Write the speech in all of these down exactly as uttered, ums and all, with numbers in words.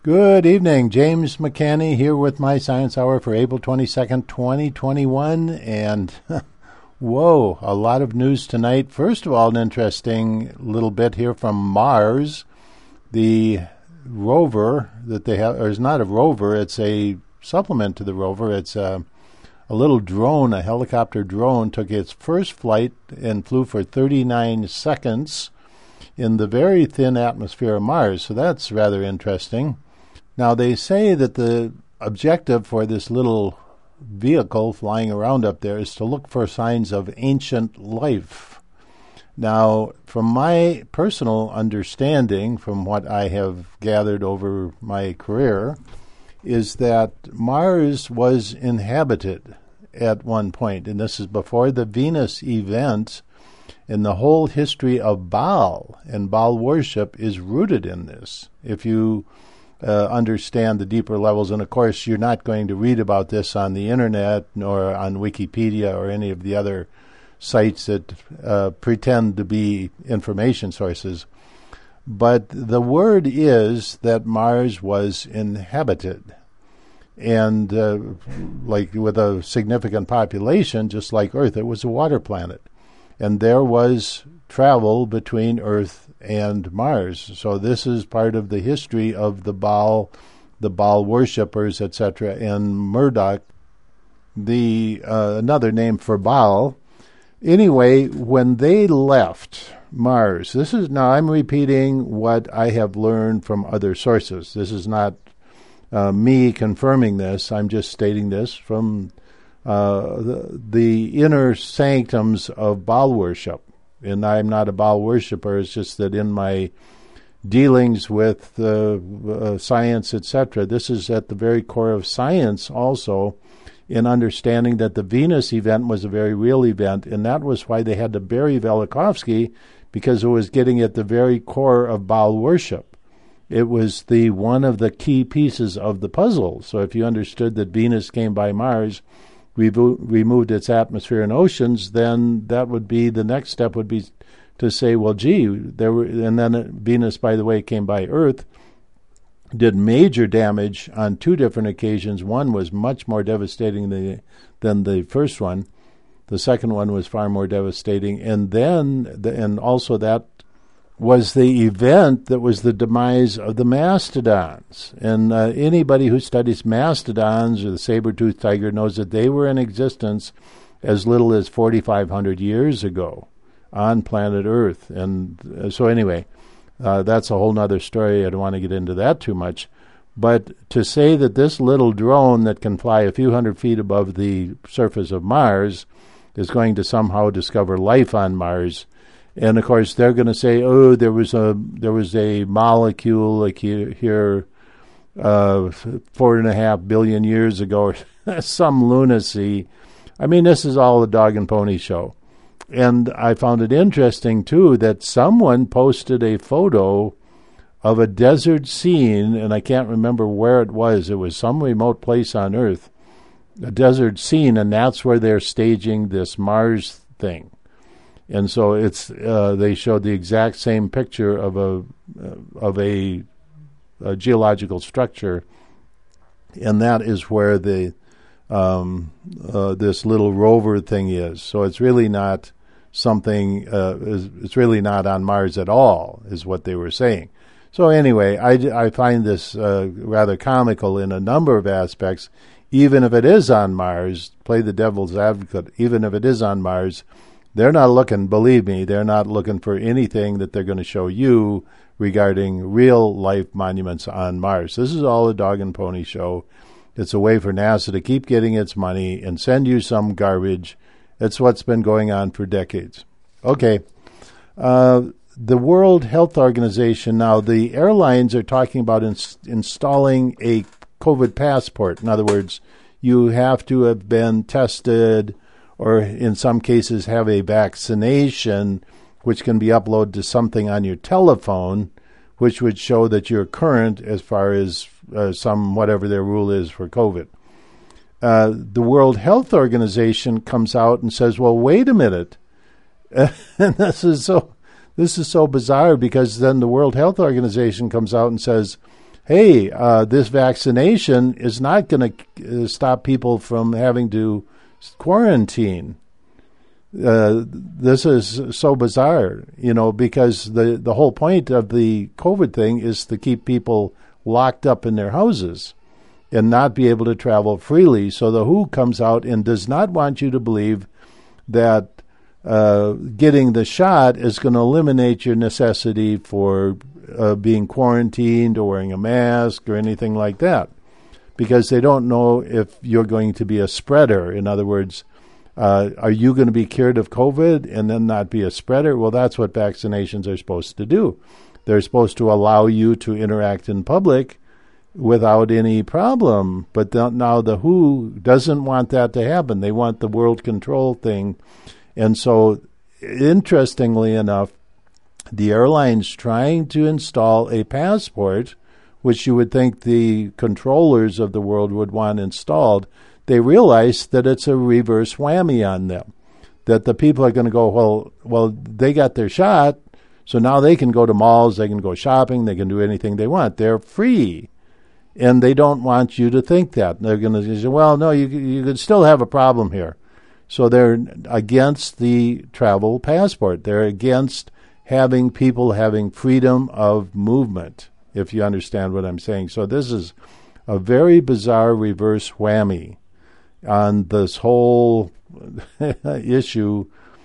Good evening. James McCanney here with my Science Hour for April twenty-second, twenty twenty-one. And whoa, a lot of news tonight. First of all, an interesting little bit here from Mars. The rover that they have, or it's not a rover, it's a supplement to the rover. It's a, a little drone, a helicopter drone, took its first flight and flew for thirty-nine seconds in the very thin atmosphere of Mars. So that's rather interesting. Now, they say that the objective for this little vehicle flying around up there is to look for signs of ancient life. Now, from my personal understanding, from what I have gathered over my career, is that Mars was inhabited at one point, and this is before the Venus event, and the whole history of Baal and Baal worship is rooted in this. If you Uh, understand the deeper levels. And, of course, you're not going to read about this on the Internet nor on Wikipedia or any of the other sites that uh, pretend to be information sources. But the word is that Mars was inhabited. And uh, like with a significant population, just like Earth, it was a water planet. And there was travel between Earth and Mars. So this is part of the history of the Baal, the Baal worshippers, et cetera. And Marduk, the uh, another name for Baal. Anyway, when they left Mars, this is now I'm repeating what I have learned from other sources. This is not uh, me confirming this. I'm just stating this from uh, the, the inner sanctums of Baal worship. And I'm not a Baal worshiper. It's just that in my dealings with uh, uh, science, et cetera, this is at the very core of science also, in understanding that the Venus event was a very real event, and that was why they had to bury Velikovsky, because it was getting at the very core of Baal worship. It was the one of the key pieces of the puzzle. So if you understood that Venus came by Mars, Revo- removed its atmosphere and oceans, then that would be the next step would be to say, well, gee, there were, and then Venus, by the way, came by Earth, did major damage on two different occasions. One was much more devastating than the, than the first one. The second one was far more devastating, and then the, and also that was the event that was the demise of the mastodons. And uh, anybody who studies mastodons or the saber-toothed tiger knows that they were in existence as little as forty-five hundred years ago on planet Earth. And uh, so anyway, uh, that's a whole other story. I don't want to get into that too much. But to say that this little drone that can fly a few hundred feet above the surface of Mars is going to somehow discover life on Mars. And of course, they're going to say, "Oh, there was a there was a molecule like here, here uh, four and a half billion years ago," or some lunacy. I mean, this is all a dog and pony show. And I found it interesting too that someone posted a photo of a desert scene, and I can't remember where it was. It was some remote place on Earth, a desert scene, and that's where they're staging this Mars thing. And so it's uh, they showed the exact same picture of a uh, of a, a geological structure, and that is where the um, uh, this little rover thing is. So it's really not something. Uh, is, it's really not on Mars at all, is what they were saying. So anyway, I, I find this uh, rather comical in a number of aspects. Even if it is on Mars, play the devil's advocate. Even if it is on Mars, they're not looking, believe me, they're not looking for anything that they're going to show you regarding real-life monuments on Mars. This is all a dog and pony show. It's a way for NASA to keep getting its money and send you some garbage. It's what's been going on for decades. Okay. Uh, the World Health Organization, now the airlines are talking about ins- installing a COVID passport. In other words, you have to have been tested or in some cases have a vaccination, which can be uploaded to something on your telephone, which would show that you're current as far as uh, some whatever their rule is for COVID. Uh, the World Health Organization comes out and says, well, wait a minute. And this is so this is so bizarre, because then the World Health Organization comes out and says, hey, uh, this vaccination is not going to uh, stop people from having to quarantine. Uh, this is so bizarre, you know, because the, the whole point of the COVID thing is to keep people locked up in their houses and not be able to travel freely. So the W H O comes out and does not want you to believe that uh, getting the shot is going to eliminate your necessity for uh, being quarantined or wearing a mask or anything like that, because they don't know if you're going to be a spreader. In other words, Uh, are you going to be cured of COVID and then not be a spreader? Well, that's what vaccinations are supposed to do. They're supposed to allow you to interact in public without any problem. But th- now the W H O doesn't want that to happen. They want the world control thing. And so, interestingly enough, the airline's trying to install a passport, which you would think the controllers of the world would want installed. They realize that it's a reverse whammy on them, that the people are going to go, well, well, they got their shot, so now they can go to malls, they can go shopping, they can do anything they want. They're free, and they don't want you to think that. They're going to say, well, no, you you could still have a problem here. So they're against the travel passport. They're against having people having freedom of movement, if you understand what I'm saying. So this is a very bizarre reverse whammy on this whole issue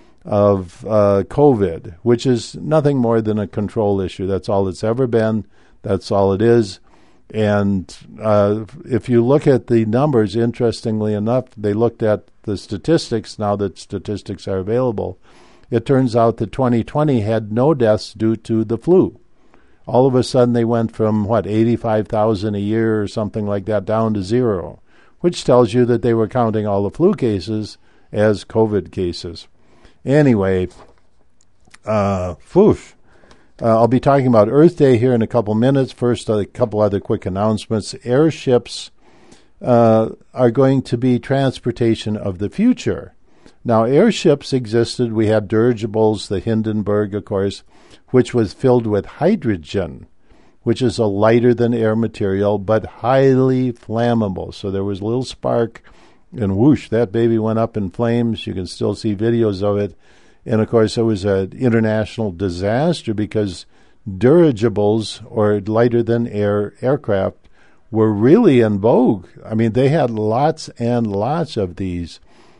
of uh, COVID, which is nothing more than a control issue. That's all it's ever been. That's all it is. And uh, if you look at the numbers, interestingly enough, they looked at the statistics, now that statistics are available. It turns out that twenty twenty had no deaths due to the flu. All of a sudden, they went from, what, eighty-five thousand a year or something like that down to zero, which tells you that they were counting all the flu cases as COVID cases. Anyway, uh, foosh. Uh, I'll be talking about Earth Day here in a couple minutes. First, a couple other quick announcements. Airships uh, are going to be transportation of the future. Now, airships existed. We had dirigibles, the Hindenburg, of course, which was filled with hydrogen, which is a lighter-than-air material, but highly flammable. So there was a little spark, and whoosh, that baby went up in flames. You can still see videos of it. And, of course, it was an international disaster because dirigibles, or lighter-than-air aircraft, were really in vogue. I mean, they had lots and lots of these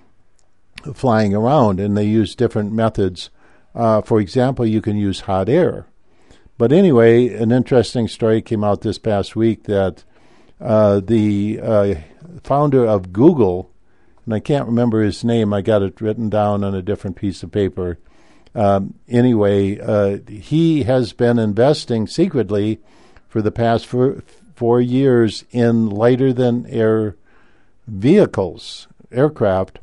flying around, and they used different methods. Uh, for example, you can use hot air. But anyway, an interesting story came out this past week that uh, the uh, founder of Google, and I can't remember his name, I got it written down on a different piece of paper. Um, anyway, uh, he has been investing secretly for the past four, four years in lighter-than-air vehicles, aircraft,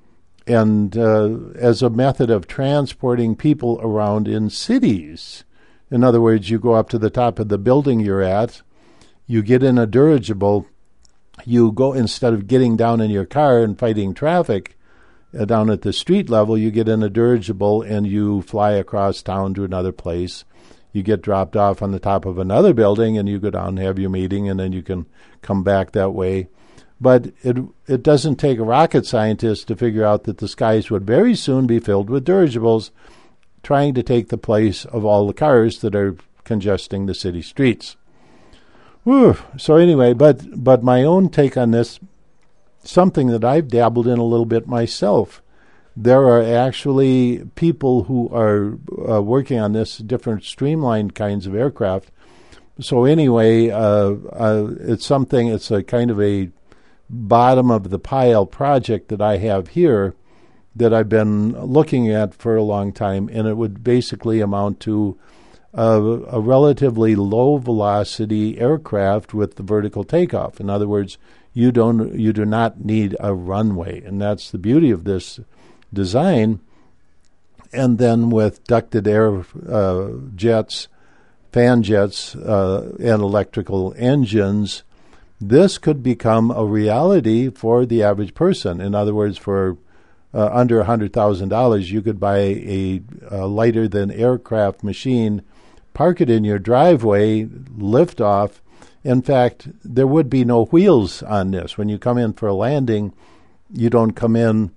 and uh, as a method of transporting people around in cities. In other words, you go up to the top of the building you're at, you get in a dirigible, you go, instead of getting down in your car and fighting traffic uh, down at the street level, you get in a dirigible and you fly across town to another place. You get dropped off on the top of another building and you go down and have your meeting, and then you can come back that way. But it it doesn't take a rocket scientist to figure out that the skies would very soon be filled with dirigibles trying to take the place of all the cars that are congesting the city streets. Whew. So anyway, but but my own take on this, something that I've dabbled in a little bit myself. There are actually people who are uh, working on this, different streamlined kinds of aircraft. So anyway, uh, uh, it's something, it's a kind of a bottom of the pile project that I have here that I've been looking at for a long time, and it would basically amount to a, a relatively low velocity aircraft with the vertical takeoff. In other words, you don't you do not need a runway, and that's the beauty of this design. And then with ducted air uh, jets, fan jets, uh, and electrical engines, this could become a reality for the average person. In other words, for uh, under one hundred thousand dollars, you could buy a, a lighter-than-aircraft machine, park it in your driveway, lift off, In fact, there would be no wheels on this. When you come in for a landing, you don't come in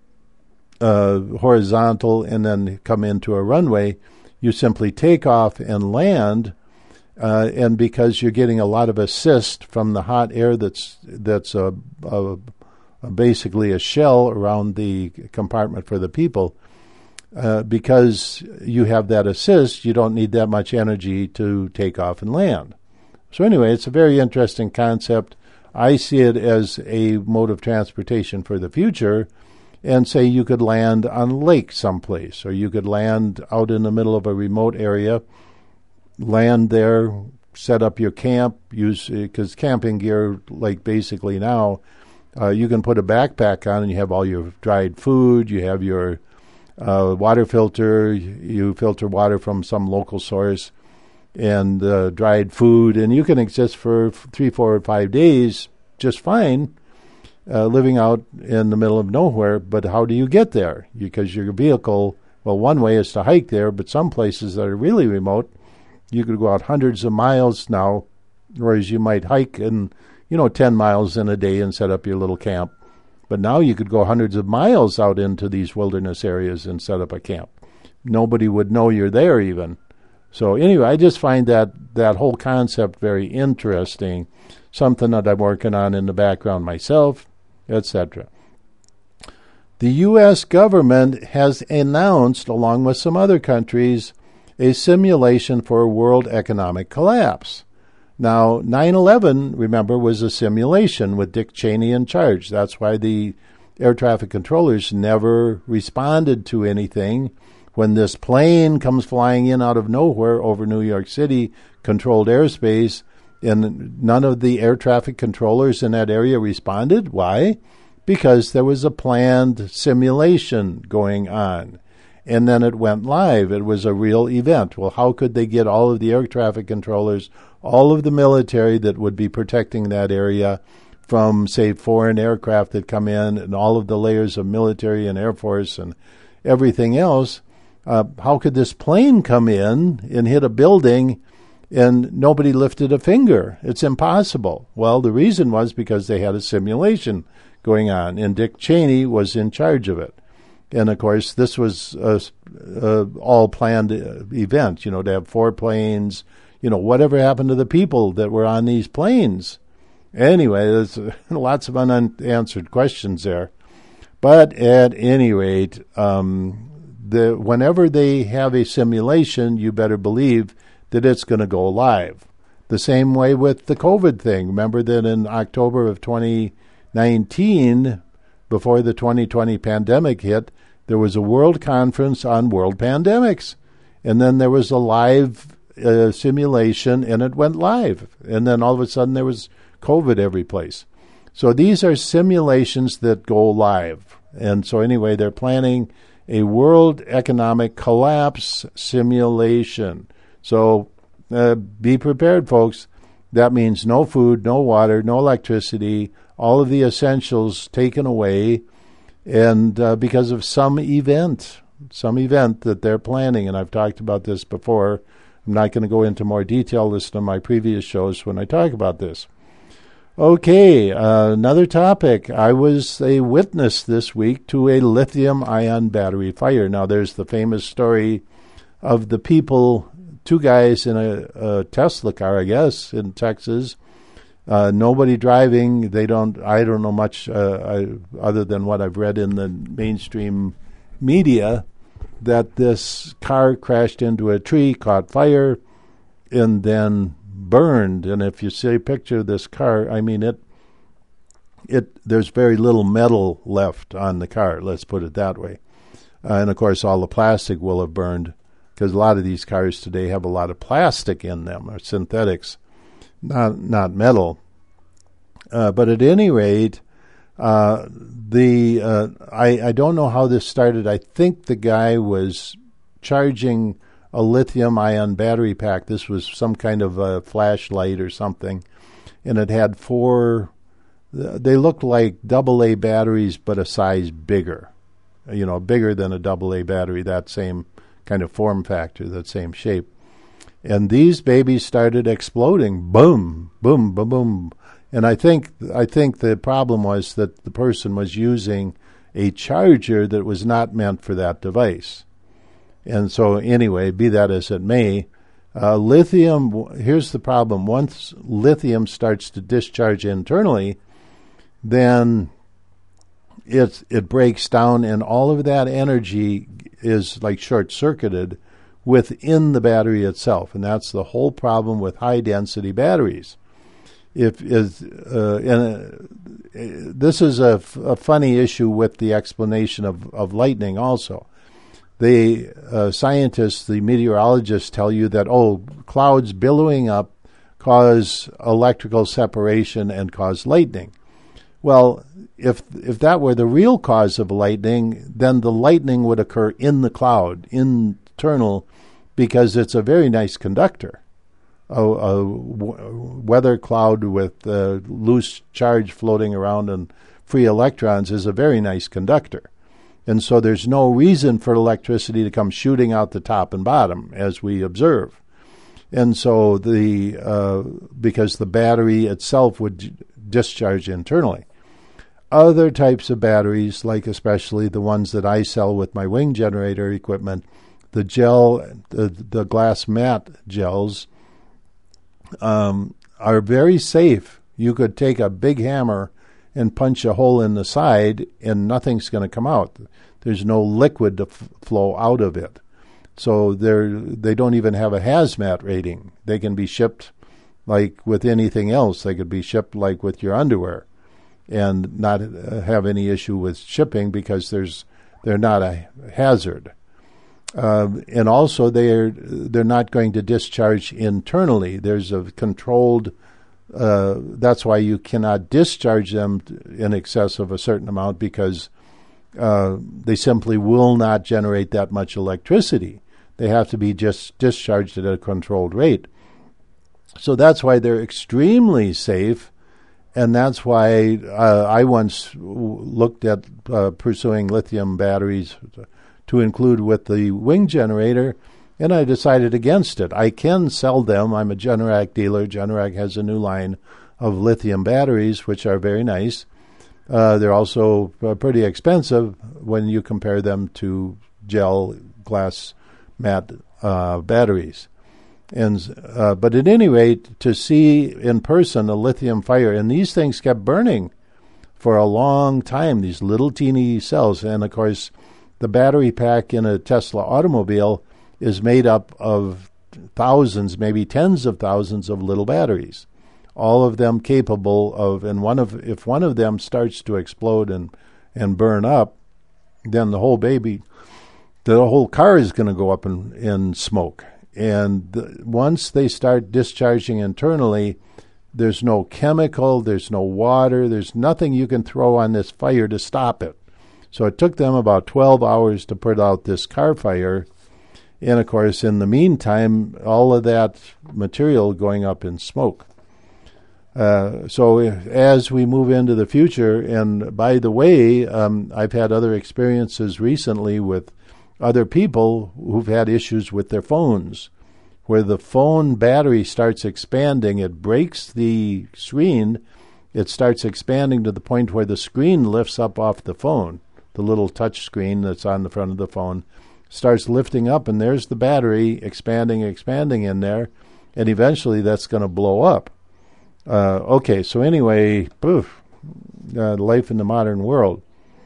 uh, horizontal and then come into a runway. You simply take off and land, uh, and because you're getting a lot of assist from the hot air that's that's a, a, a basically a shell around the compartment for the people, uh, because you have that assist, you don't need that much energy to take off and land. So anyway, it's a very interesting concept. I see it as a mode of transportation for the future. And say you could land on a lake someplace, or you could land out in the middle of a remote area, land there, set up your camp, use, because camping gear, like basically now, uh, you can put a backpack on and you have all your dried food, you have your uh, water filter, you filter water from some local source, and uh, dried food, and you can exist for three, four, or five days just fine. Uh, living out in the middle of nowhere, but how do you get there? Because your vehicle, well, one way is to hike there, but some places that are really remote, you could go out hundreds of miles now, whereas you might hike in, you know, ten miles in a day and set up your little camp. But now you could go hundreds of miles out into these wilderness areas and set up a camp. Nobody would know you're there even. So anyway, I just find that, that whole concept very interesting, something that I'm working on in the background myself, et cetera. The U S government has announced, along with some other countries, a simulation for a world economic collapse. Now, nine eleven, remember, was a simulation with Dick Cheney in charge. That's why the air traffic controllers never responded to anything. When this plane comes flying in out of nowhere over New York City, controlled airspace, and none of the air traffic controllers in that area responded. Why? Because there was a planned simulation going on. And then it went live. It was a real event. Well, how could they get all of the air traffic controllers, all of the military that would be protecting that area from, say, foreign aircraft that come in, and all of the layers of military and Air Force and everything else? Uh, how could this plane come in and hit a building and nobody lifted a finger? It's impossible. Well, the reason was because they had a simulation going on, and Dick Cheney was in charge of it. And, of course, this was a, a all-planned event, you know, to have four planes, you know, whatever happened to the people that were on these planes? Anyway, there's lots of unanswered questions there. But at any rate, um, the, whenever they have a simulation, you better believe that it's going to go live. The same way with the COVID thing. Remember that in October of twenty nineteen, before the twenty twenty pandemic hit, there was a world conference on world pandemics. And then there was a live uh, simulation, and it went live. And then all of a sudden there was COVID every place. So these are simulations that go live. And so anyway, they're planning a world economic collapse simulation. So uh, be prepared, folks. That means no food, no water, no electricity, all of the essentials taken away, and uh, because of some event, some event that they're planning. And I've talked about this before. I'm not going to go into more detail. Listen to my previous shows when I talk about this. Okay, uh, another topic. I was a witness this week to a lithium-ion battery fire. Now, there's the famous story of the people, two guys in a, a Tesla car, I guess, in Texas. Uh, nobody driving. They don't. I don't know much uh, I, other than what I've read in the mainstream media, that this car crashed into a tree, caught fire, and then burned. And if you see a picture of this car, I mean it. It there's very little metal left on the car. Let's put it that way. Uh, and of course, all the plastic will have burned, because a lot of these cars today have a lot of plastic in them, or synthetics, not not metal. Uh, but at any rate, uh, the uh, I I don't know how this started. I think the guy was charging a lithium-ion battery pack. This was some kind of a flashlight or something, and it had four. They looked like double A batteries, but a size bigger. You know, bigger than a double A battery. That same kind of form factor, that same shape. And these babies started exploding, boom, boom, boom, boom. And I think I think the problem was that the person was using a charger that was not meant for that device. And so anyway, be that as it may, uh, lithium, here's the problem. Once lithium starts to discharge internally, then it, it breaks down, and all of that energy is like short-circuited within the battery itself. And that's the whole problem with high-density batteries. If is uh, and, uh, this is a, f- a funny issue with the explanation of, of lightning also. The uh, scientists, the meteorologists tell you that, oh, clouds billowing up cause electrical separation and cause lightning. Well, if if that were the real cause of lightning, then the lightning would occur in the cloud, internal, because it's a very nice conductor. A, a w- weather cloud with uh, loose charge floating around and free electrons is a very nice conductor. And so there's no reason for electricity to come shooting out the top and bottom, as we observe. And so the uh, because the battery itself would d- discharge internally. Other types of batteries, like especially the ones that I sell with my wing generator equipment, the gel, the, the glass mat gels, um, are very safe. You could take a big hammer and punch a hole in the side, and nothing's going to come out. There's no liquid to f- flow out of it. So they're, they don't even have a hazmat rating. They can be shipped like with anything else. They could be shipped like with your underwear and not uh, have any issue with shipping because there's they're not a hazard. Uh, and also they're they're not going to discharge internally. There's a controlled. Uh, that's why you cannot discharge them in excess of a certain amount, because uh, they simply will not generate that much electricity. They have to be just discharged at a controlled rate. So that's why they're extremely safe, and that's why uh, I once looked at uh, pursuing lithium batteries to include with the wing generator, and I decided against it. I can sell them. I'm a Generac dealer. Generac has a new line of lithium batteries, which are very nice. Uh, they're also uh, pretty expensive when you compare them to gel glass mat uh, batteries. And uh, but at any rate, to see in person a lithium fire, and these things kept burning for a long time, these little teeny cells. And of course, the battery pack in a Tesla automobile is made up of thousands, maybe tens of thousands of little batteries, all of them capable of, and one of if one of them starts to explode and, and burn up, then the whole baby, the whole car is going to go up in, in smoke. And the, once they start discharging internally, there's no chemical, there's no water, there's nothing you can throw on this fire to stop it. So it took them about twelve hours to put out this car fire. And, of course, in the meantime, all of that material going up in smoke. Uh, so as we move into the future, and by the way, um, I've had other experiences recently with other people who've had issues with their phones, where the phone battery starts expanding. It breaks the screen. It starts expanding to the point where the screen lifts up off the phone. The little touch screen that's on the front of the phone starts lifting up, and there's the battery expanding, expanding in there, and eventually that's going to blow up. Uh, okay, so anyway, poof, uh, life in the modern world.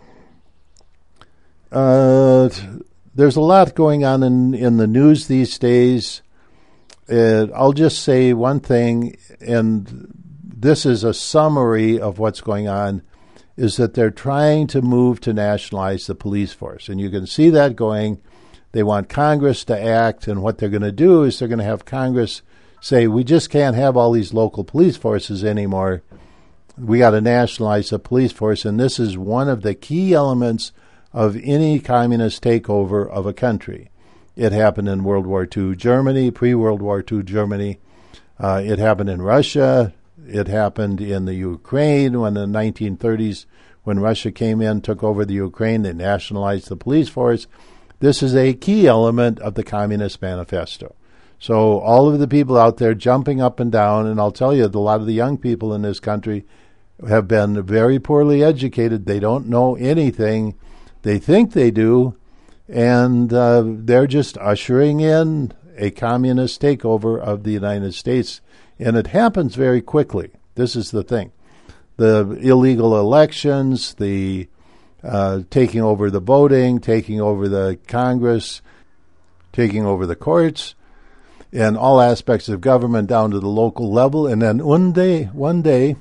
Uh, there's a lot going on in, in the news these days. Uh, I'll just say one thing, and this is a summary of what's going on, is that they're trying to move to nationalize the police force. And you can see that going. They want Congress to act, and what they're going to do is they're going to have Congress say, we just can't have all these local police forces anymore. We got to nationalize the police force, and this is one of the key elements of any communist takeover of a country. It happened in World War Two Germany, pre-World War Two Germany. Uh, it happened in Russia. It happened in the Ukraine when in the nineteen thirties, when Russia came in, took over the Ukraine, they nationalized the police force. This is a key element of the Communist Manifesto. So all of the people out there jumping up and down, and I'll tell you, a lot of the young people in this country have been very poorly educated. They don't know anything. They think they do, and uh, they're just ushering in a communist takeover of the United States, and it happens very quickly. This is the thing. The illegal elections, the uh, taking over the voting, taking over the Congress, taking over the courts, and all aspects of government down to the local level. And then one day, one day,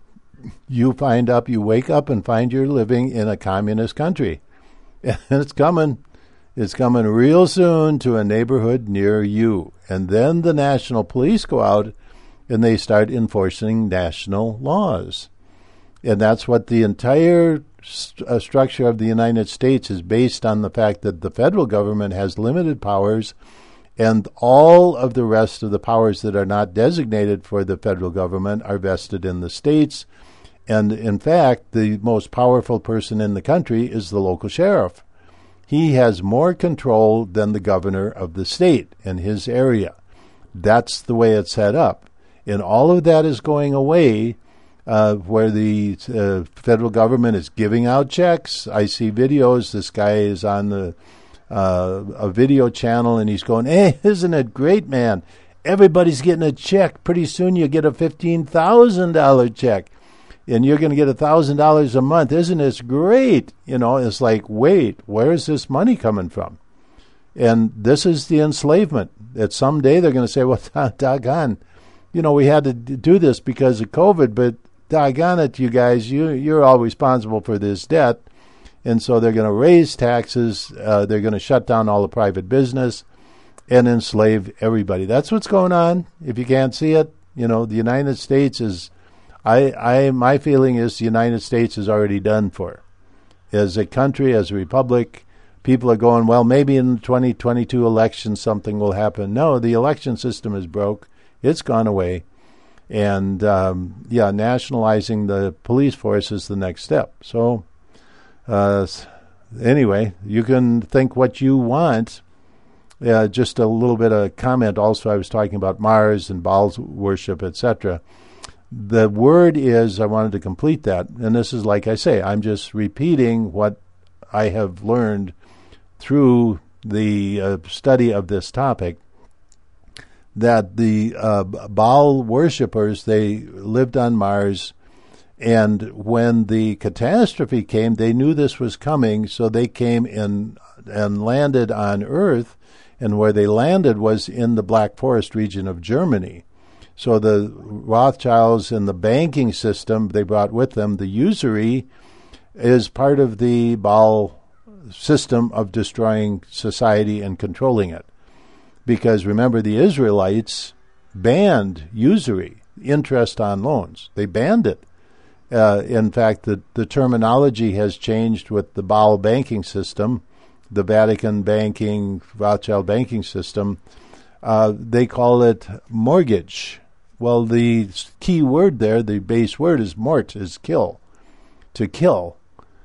you find up, you wake up and find you're living in a communist country. And it's coming. It's coming real soon to a neighborhood near you. And then the national police go out and they start enforcing national laws. And that's what the entire st- uh, structure of the United States is based on, the fact that the federal government has limited powers, and all of the rest of the powers that are not designated for the federal government are vested in the states. And in fact, the most powerful person in the country is the local sheriff. He has more control than the governor of the state in his area. That's the way it's set up. And all of that is going away, uh, where the uh, federal government is giving out checks. I see videos. This guy is on the uh, a video channel, and he's going, "Hey, isn't it great, man? Everybody's getting a check. Pretty soon you get a fifteen thousand dollars check, and you're going to get one thousand dollars a month. Isn't this great?" You know, it's like, wait, where is this money coming from? And this is the enslavement. That someday they're going to say, well, doggone, you know, we had to do this because of COVID, but doggone it, you guys, you, you're all responsible for this debt. And so they're going to raise taxes. Uh, they're going to shut down all the private business and enslave everybody. That's what's going on. If you can't see it, you know, the United States is, I, I, my feeling is the United States is already done for. As a country, as a republic, people are going, well, maybe in the twenty twenty-two election something will happen. No, the election system is broke. It's gone away. And, um, yeah, nationalizing the police force is the next step. So, uh, anyway, you can think what you want. Uh, just a little bit of comment also. I was talking about Mars and Baal worship, et cetera. The word is, I wanted to complete that, and this is, like I say, I'm just repeating what I have learned through the uh, study of this topic, that the uh, Baal worshippers, they lived on Mars, and when the catastrophe came, they knew this was coming, so they came in and landed on Earth, and where they landed was in the Black Forest region of Germany. So the Rothschilds and the banking system they brought with them, the usury, is part of the Baal system of destroying society and controlling it. Because remember, the Israelites banned usury, interest on loans. They banned it. Uh, in fact, the, the terminology has changed with the Baal banking system, the Vatican banking, Rothschild banking system. Uh, they call it mortgage. Well, the key word there, the base word is mort, is kill, to kill,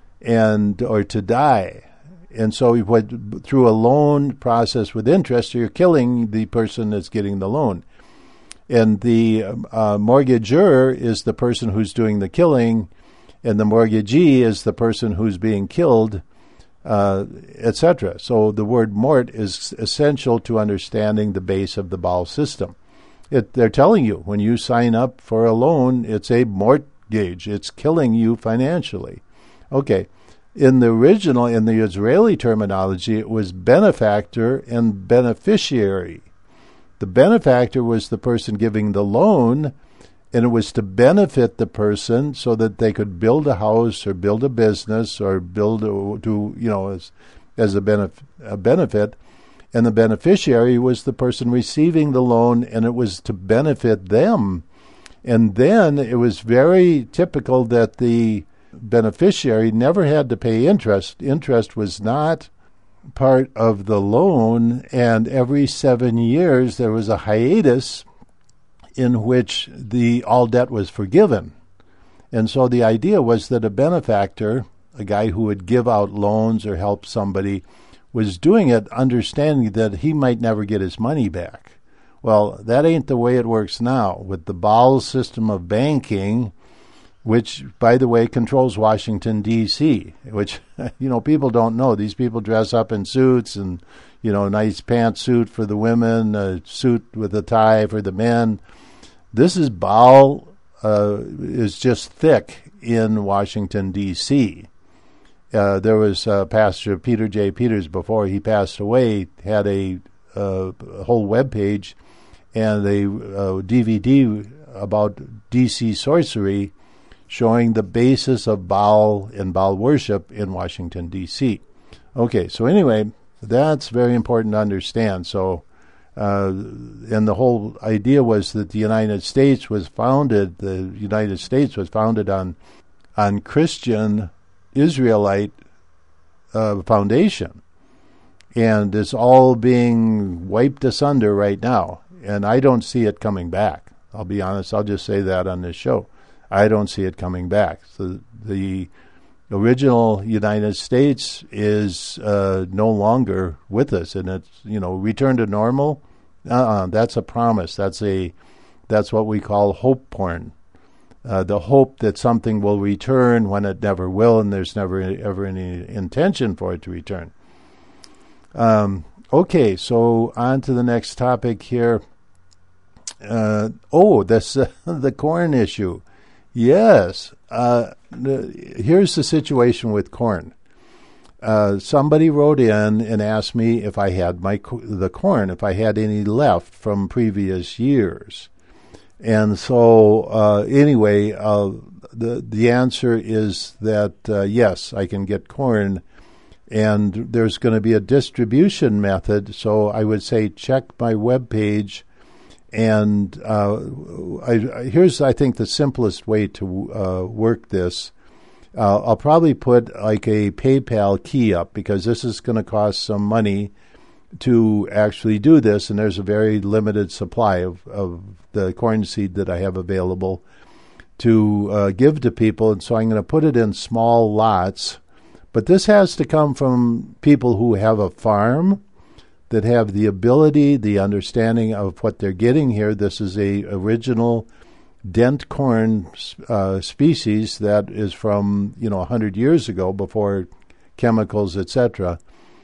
and or to die. And so what, through a loan process with interest, you're killing the person that's getting the loan. And the uh, mortgagor is the person who's doing the killing, and the mortgagee is the person who's being killed, uh, et cetera. So the word mort is essential to understanding the base of the Baal system. It, they're telling you, when you sign up for a loan, it's a mortgage. It's killing you financially. Okay. In the original, in the Israeli terminology, it was benefactor and beneficiary. The benefactor was the person giving the loan, and it was to benefit the person so that they could build a house or build a business or build a, to, you know, as, as a, benef- a benefit. And the beneficiary was the person receiving the loan, and it was to benefit them. And then it was very typical that the beneficiary never had to pay interest. Interest was not part of the loan, and every seven years there was a hiatus in which the all debt was forgiven. And so the idea was that a benefactor, a guy who would give out loans or help somebody, was doing it understanding that he might never get his money back. Well, that ain't the way it works now. With the Baal system of banking, which, by the way, controls Washington, D C, which, you know, people don't know. These people dress up in suits and, you know, nice pantsuit for the women, a suit with a tie for the men. This is Baal uh, is just thick in Washington, D C. Uh, there was uh, Pastor Peter J. Peters, before he passed away, had a, uh, a whole web page and a uh, D V D about D C sorcery, showing the basis of Baal and Baal worship in Washington, D C. Okay, so anyway, that's very important to understand. So, uh, and the whole idea was that the United States was founded, the United States was founded on, on Christian Israelite uh, foundation. And it's all being wiped asunder right now. And I don't see it coming back. I'll be honest, I'll just say that on this show. I don't see it coming back. So the original United States is uh, no longer with us, and it's, you know, return to normal. Uh-uh, that's a promise. That's a that's what we call hope porn. Uh, the hope that something will return when it never will, and there's never ever any intention for it to return. Um, okay, so on to the next topic here. Uh, oh, this uh, the corn issue. Yes. Uh, the, here's the situation with corn. Uh, somebody wrote in and asked me if I had my the corn, if I had any left from previous years. And so, uh, anyway, uh, the the answer is that uh, yes, I can get corn, and there's going to be a distribution method. So I would say check my webpage. And uh, I, here's, I think, the simplest way to uh, work this. Uh, I'll probably put like a PayPal key up, because this is going to cost some money to actually do this, and there's a very limited supply of, of the corn seed that I have available to uh, give to people, and so I'm going to put it in small lots. But this has to come from people who have a farm, that have the ability, the understanding of what they're getting here. This is a original dent corn uh, species that is from, you know, one hundred years ago, before chemicals, et cetera.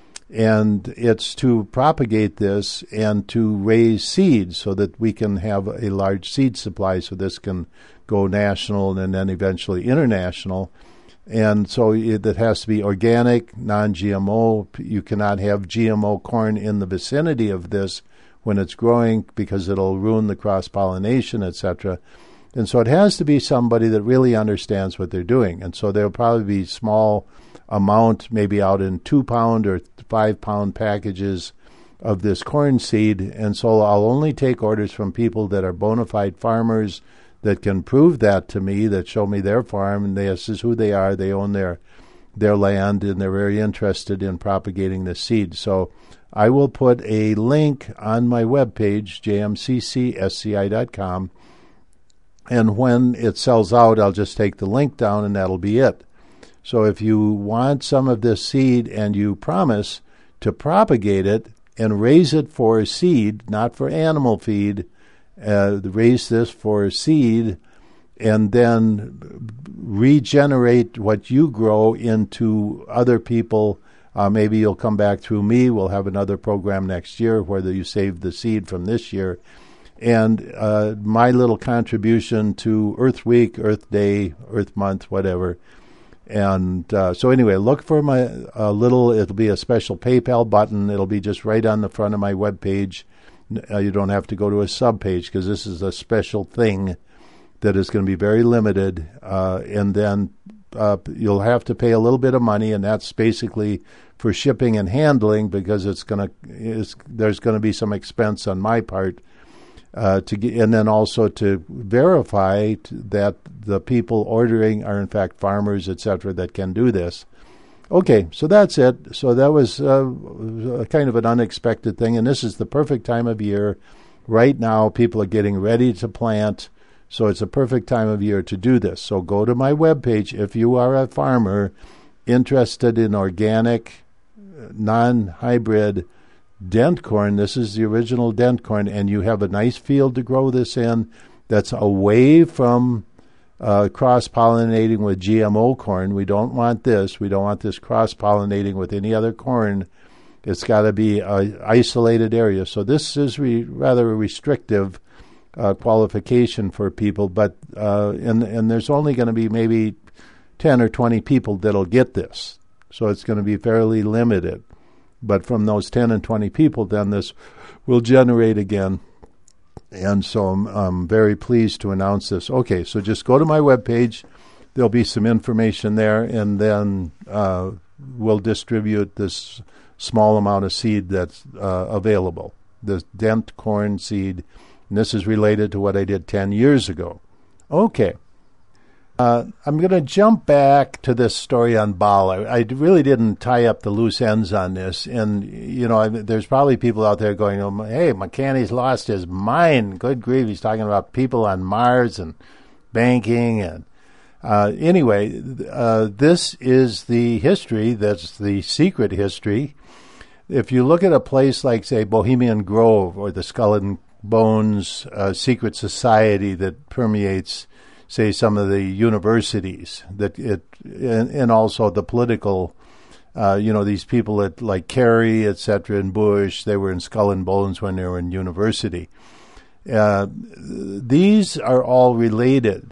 And it's to propagate this and to raise seeds so that we can have a large seed supply, so this can go national and then eventually international. And so it, it has to be organic, non-G M O. You cannot have G M O corn in the vicinity of this when it's growing, because it'll ruin the cross-pollination, et cetera. And so it has to be somebody that really understands what they're doing. And so there'll probably be small amount, maybe out in two-pound or five-pound packages of this corn seed. And so I'll only take orders from people that are bona fide farmers, that can prove that to me, that show me their farm, and this is who they are. They own their their land, and they're very interested in propagating the seed. So I will put a link on my webpage, j m c c s c i dot com, and when it sells out, I'll just take the link down, and that'll be it. So if you want some of this seed and you promise to propagate it and raise it for seed, not for animal feed, Uh, raise this for seed, and then regenerate what you grow into other people. Uh, maybe you'll come back through me. We'll have another program next year where you save the seed from this year. And uh, my little contribution to Earth Week, Earth Day, Earth Month, whatever. And uh, so anyway, look for my uh, little, it'll be a special PayPal button. It'll be just right on the front of my webpage. Uh, you don't have to go to a sub-page, because this is a special thing that is going to be very limited. Uh, and then uh, you'll have to pay a little bit of money, and that's basically for shipping and handling, because it's going to it's, there's going to be some expense on my part uh, to get, and then also to verify t- that the people ordering are in fact farmers, et cetera, that can do this. Okay, so that's it. So that was uh, kind of an unexpected thing, and this is the perfect time of year. Right now, people are getting ready to plant, so it's a perfect time of year to do this. So go to my webpage if you are a farmer interested in organic, non-hybrid dent corn. This is the original dent corn, and you have a nice field to grow this in that's away from uh, cross-pollinating with G M O corn. We don't want this. We don't want this cross-pollinating with any other corn. It's got to be an isolated area. So this is re- rather a restrictive uh, qualification for people, but uh, and and there's only going to be maybe ten or twenty people that'll get this. So it's going to be fairly limited. But from those ten and twenty people, then this will generate again. And so I'm, I'm very pleased to announce this. Okay, so just go to my webpage. There'll be some information there, and then uh, we'll distribute this small amount of seed that's uh, available, the dent corn seed. And this is related to what I did ten years ago. Okay. Uh, I'm going to jump back to this story on Baal. I, I really didn't tie up the loose ends on this. And, you know, I, there's probably people out there going, oh, hey, McCanney's lost his mind. Good grief, he's talking about people on Mars and banking. And uh, anyway, uh, this is the history. That's the secret history. If you look at a place like, say, Bohemian Grove or the Skull and Bones uh, secret society that permeates, say, some of the universities, that it, and, and also the political, uh, you know, these people that like Kerry, et cetera, and Bush, they were in Skull and Bones when they were in university. Uh, these are all related.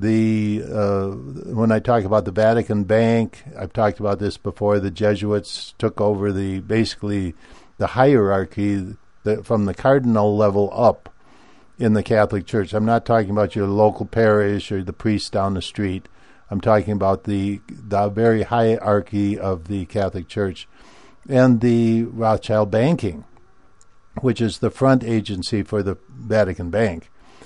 The uh, when I talk about the Vatican Bank, I've talked about this before. The Jesuits took over the basically the hierarchy the, from the cardinal level up in the Catholic Church. I'm not talking about your local parish or the priest down the street. I'm talking about the the very hierarchy of the Catholic Church and the Rothschild banking, which is the front agency for the Vatican Bank.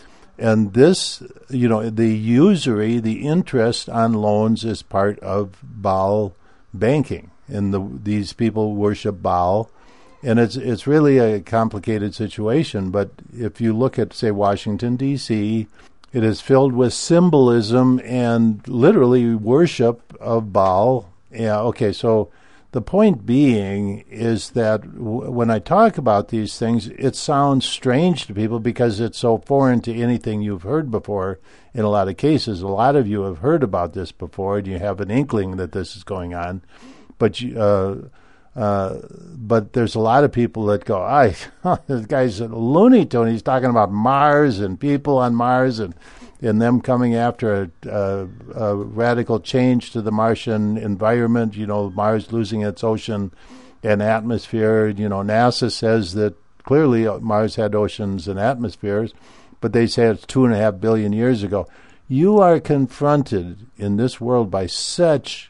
And this, you know, the usury, the interest on loans is part of Baal banking. And the, these people worship Baal. And it's it's really a complicated situation. But if you look at, say, Washington, D C, it is filled with symbolism and literally worship of Baal. Yeah, okay, so the point being is that w- when I talk about these things, it sounds strange to people because it's so foreign to anything you've heard before in a lot of cases. A lot of you have heard about this before, and you have an inkling that this is going on. But you, uh, uh, but there's a lot of people that go, I, this guy's a Looney Tune. He's talking about Mars and people on Mars and and them coming after a, a, a radical change to the Martian environment, you know, Mars losing its ocean and atmosphere. You know, NASA says that clearly Mars had oceans and atmospheres, but they say it's two and a half billion years ago. You are confronted in this world by such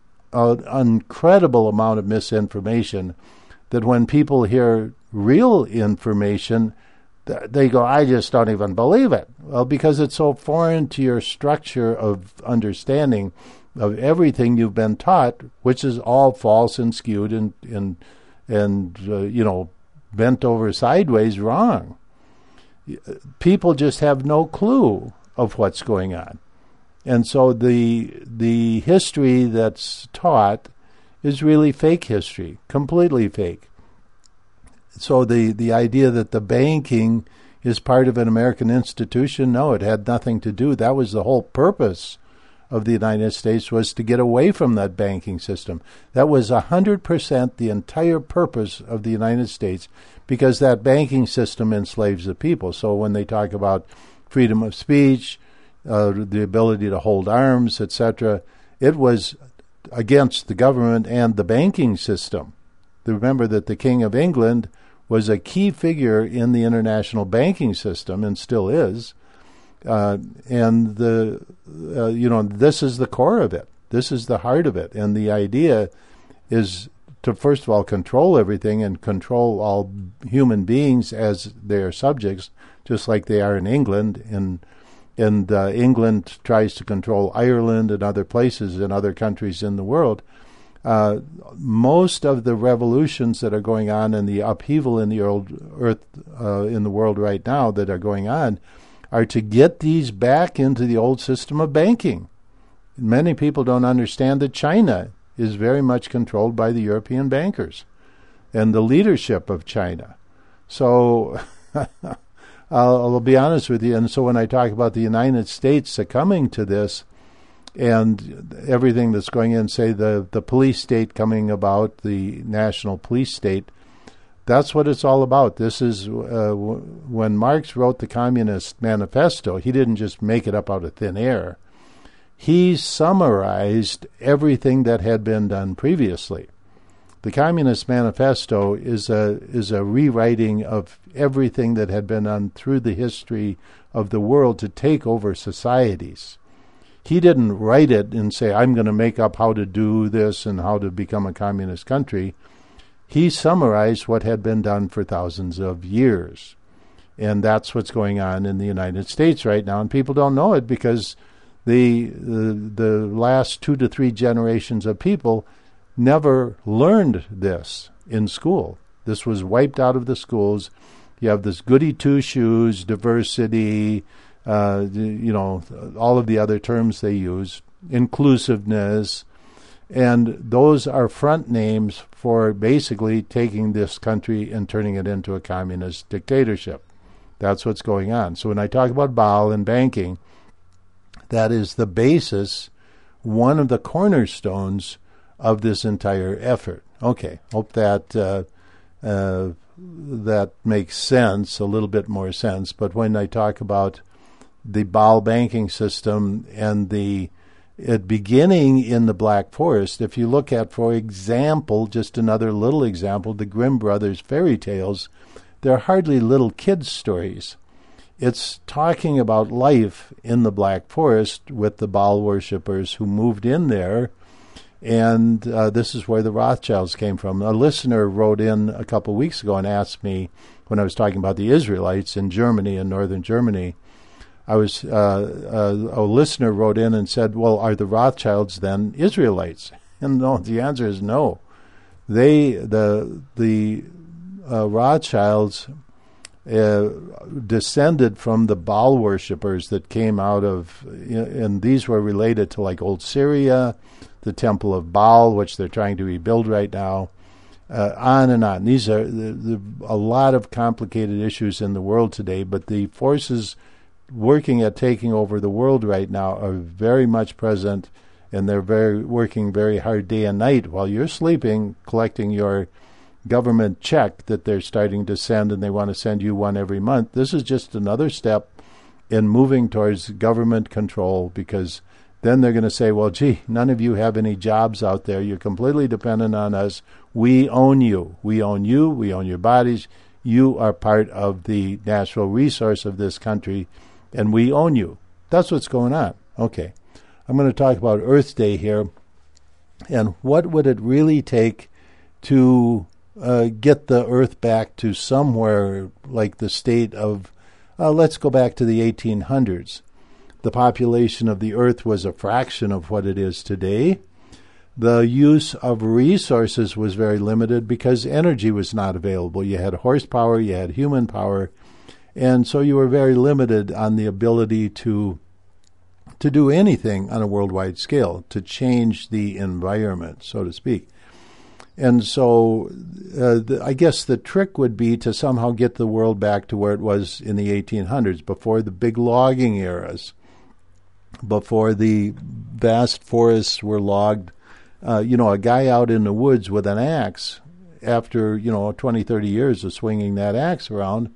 an incredible amount of misinformation that when people hear real information, they go, I just don't even believe it. Well, because it's so foreign to your structure of understanding of everything you've been taught, which is all false and skewed and and and uh, you know, bent over sideways wrong. People just have no clue of what's going on, and so the the history that's taught is really fake history, completely fake. So the, the idea that the banking is part of an American institution, no, it had nothing to do. That was the whole purpose of the United States, was to get away from that banking system. That was one hundred percent the entire purpose of the United States, because that banking system enslaves the people. So when they talk about freedom of speech, uh, the ability to hold arms, et cetera, it was against the government and the banking system. Remember that the King of England was a key figure in the international banking system and still is. Uh, and the uh, you know, this is the core of it. This is the heart of it. And the idea is to, first of all, control everything and control all human beings as their subjects, just like they are in England. And and uh, England tries to control Ireland and other places and other countries in the world. Uh, most of the revolutions that are going on and the upheaval in the old earth uh, in the world right now that are going on are to get these back into the old system of banking. Many people don't understand that China is very much controlled by the European bankers. and the leadership of China. So I'll, I'll be honest with you. And so when I talk about the United States succumbing to this and everything that's going in, say the, the police state coming about, the national police state, that's what it's all about. This is uh, w- when Marx wrote the Communist Manifesto, he didn't just make it up out of thin air. He summarized everything that had been done previously. The Communist Manifesto is a is a rewriting of everything that had been done through the history of the world to take over societies. He didn't write it and say, I'm going to make up how to do this and how to become a communist country. He summarized what had been done for thousands of years. And that's what's going on in the United States right now. And people don't know it because the the, the last two to three generations of people never learned this in school. This was wiped out of the schools. You have this goody two-shoes, diversity, uh, you know, all of the other terms they use, inclusiveness, and those are front names for basically taking this country and turning it into a communist dictatorship. That's what's going on. So when I talk about Baal and banking, that is the basis, one of the cornerstones of this entire effort. Okay, hope that uh, uh, that makes sense, a little bit more sense. But when I talk about the Baal banking system and the it beginning in the Black Forest, if you look at, for example, just another little example, the Grimm Brothers fairy tales, they're hardly little kids' stories. It's talking about life in the Black Forest with the Baal worshippers who moved in there. And uh, this is where the Rothschilds came from. A listener wrote in a couple of weeks ago and asked me, when I was talking about the Israelites in Germany, in northern Germany, I was uh, uh, a listener wrote in and said, well, are the Rothschilds then Israelites? And no, the answer is no. They, the the uh, Rothschilds uh, descended from the Baal worshippers that came out of, and these were related to like old Syria, the Temple of Baal, which they're trying to rebuild right now, uh, on and on. These are the, the, a lot of complicated issues in the world today, but the forces working at taking over the world right now are very much present, and they're very working very hard day and night while you're sleeping, collecting your government check that they're starting to send, and they want to send you one every month. This is just another step in moving towards government control, because then they're going to say, well, gee, none of you have any jobs out there. You're completely dependent on us. We own you. We own you. We own your bodies. You are part of the natural resource of this country, and we own you. That's what's going on. Okay. I'm going to talk about Earth Day here, and what would it really take to uh, get the Earth back to somewhere like the state of, uh, let's go back to the eighteen hundreds. The population of the Earth was a fraction of what it is today. The use of resources was very limited because energy was not available. You had horsepower, you had human power, and so you were very limited on the ability to to do anything on a worldwide scale, to change the environment, so to speak. And so uh, the, I guess the trick would be to somehow get the world back to where it was in the eighteen hundreds, before the big logging eras, before the vast forests were logged. Uh, you know, a guy out in the woods with an axe, after, you know, twenty, thirty years of swinging that axe around,